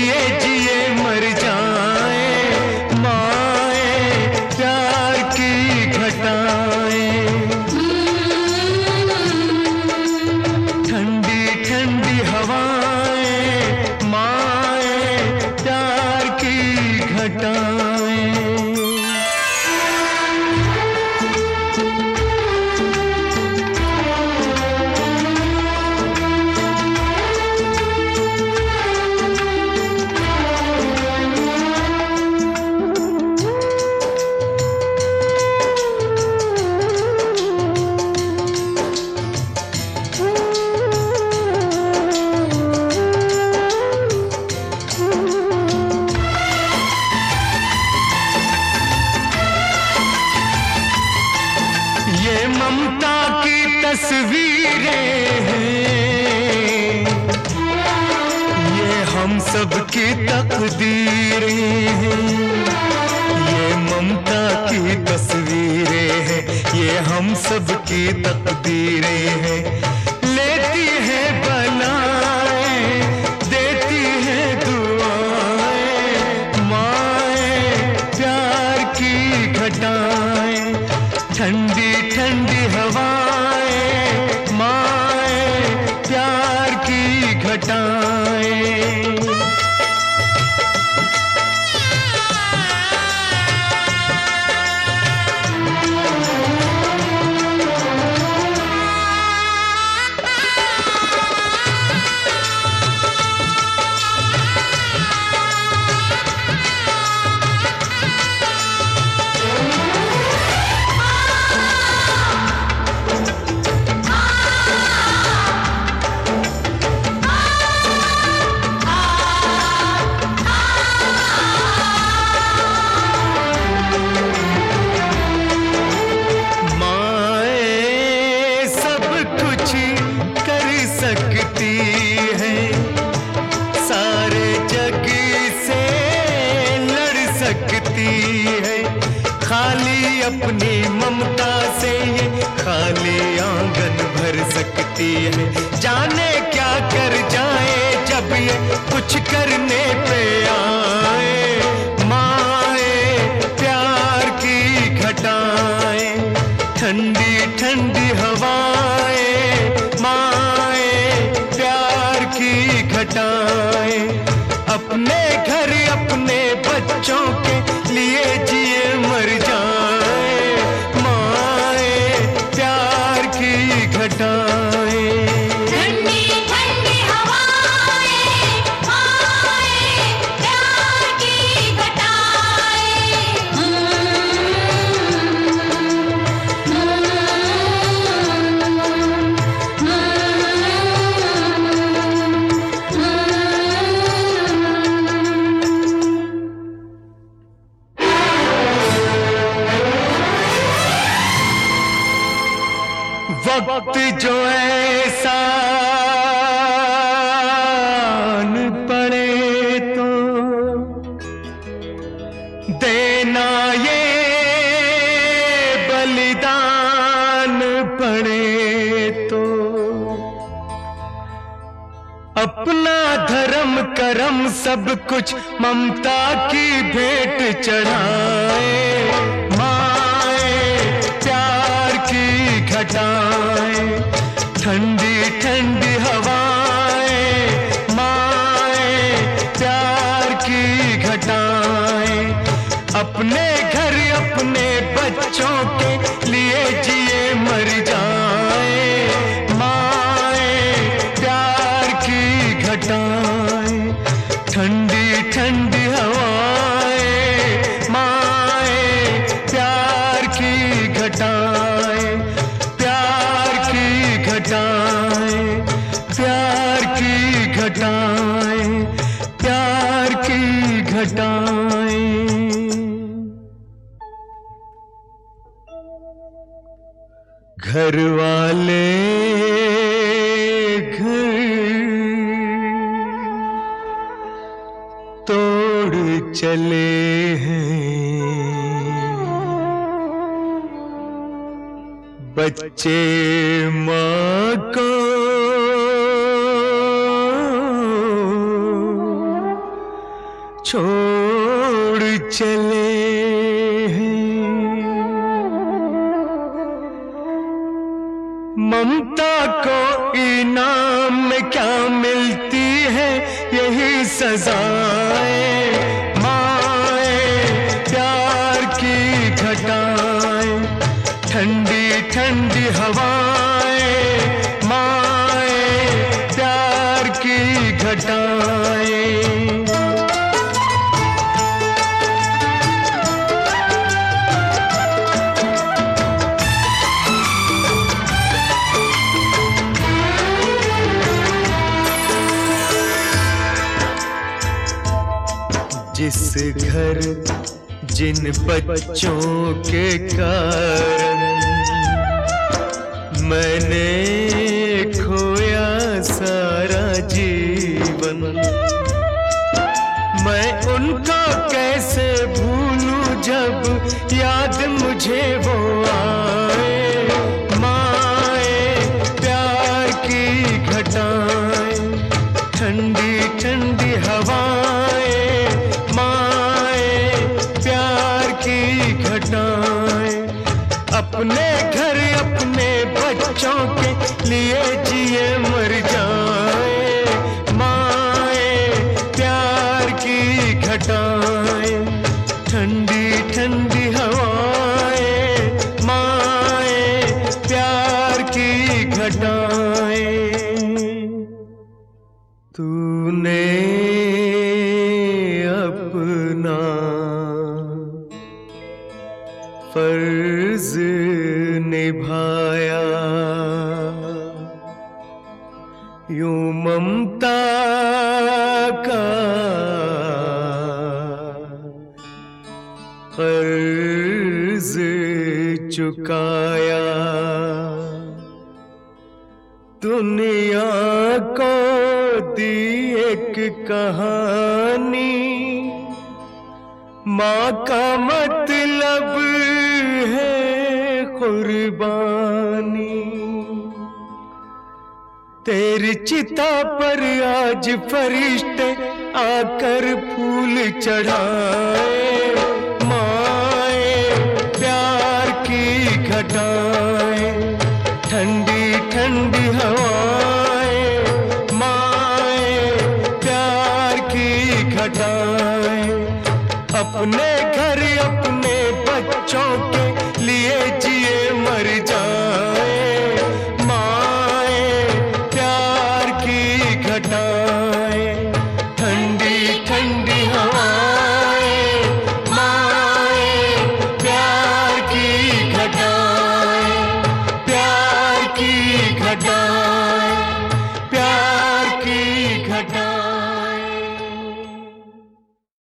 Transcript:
लिए जिए मर जाए माए प्यार की घटाएं। ठंडी ठंडी हवाएं माए प्यार की घटाएं। ये ममता की तस्वीरें हैं, ये हम सब की तकदीरें हैं। ये ममता की तस्वीरें हैं, ये हम सब की तकदीरें हैं। लेती है बलाएं, देती है दुआएं माए प्यार की घटाएं। ठंडी ठंडी हवाएं माए प्यार की घटाएं। सकती है सारे जग से लड़ सकती है। खाली अपनी ममता से ये खाली आंगन भर सकती है। जाने क्या कर जाए जब ये कुछ करने पे आए माए प्यार की घटाएं। ठंडी ठंडी हवाएं माए प्यार की घटाएं। अपने घर अपने बच्चों के लिए जिए मर जाए माए प्यार की घटाएं। ठंडी ठंडी हवाएं माए प्यार की घटाएं। वक्त जो ऐसा न पड़े तो देना ये बलिदान पड़े तो अपना धर्म करम सब कुछ ममता की भेंट चढ़ाए माए प्यार की घटाएं। ठंडी ठंडी हवाएं माए प्यार की घटाएं। अपने घर अपने बच्चों के लिए जिए मर जाए माए प्यार की घटाएं। ठंडी ठंडी हवाएं माए प्यार की घटाएं। प्यार की घटाएं, प्यार की घटाएं, प्यार की घटाएं। घर वाले घर तोड़ चले हैं, बच्चे माँ को छोड़ चले हैं। ममता को इनाम में क्या मिलती है, यही सजाएं माए प्यार की घटाएं, ठंडी ठंडी हवाएं माए प्यार की घटाएं। जिस घर जिन बच्चों के कारण मैंने खोया सारा जीवन, मैं उनको कैसे भूलूं जब याद मुझे वो आए। माए प्यार की घटाएं, ठंडी ठंडी हवाएं माए प्यार की घटाएं। अपने घर अपने बच्चों के लिए जिए मर जाए, माए प्यार की घटाएं, ठंडी ठंडी हवाएं माए प्यार की घटाएं। तूने अपना फर्ज निभाया, यूं ममता का कर्ज चुकाया। दुनिया को दी एक कहानी, माँ का मतलब है कुर्बानी। तेरी चिता पर आज फरिश्ते आकर फूल चढ़ाए, माए प्यार की घटाएं, ठंडी ठंडी हवाएं माए प्यार की घटाएं। अपने घर अपने बच्चों के लिए जिए मर जाए, माए प्यार की घटाएं, ठंडी ठंडी